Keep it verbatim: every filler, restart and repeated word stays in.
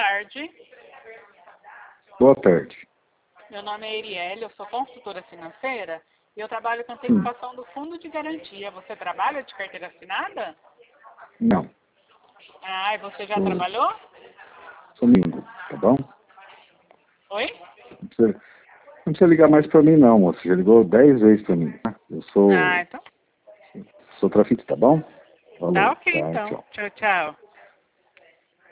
tarde. Boa tarde. Meu nome é Erielle, eu sou consultora financeira e eu trabalho com antecipação Hum. do fundo de garantia. Você trabalha de carteira assinada? Não. Ah, e você já Sou, trabalhou? sou mingo, tá bom? Oi? Não precisa, não precisa ligar mais pra mim não, moça. Já ligou dez vezes pra mim. Tá? Eu Ah, sou, então. sou traficante, tá bom? Tá Falou, ok tá, então. tchau. Tchau, tchau.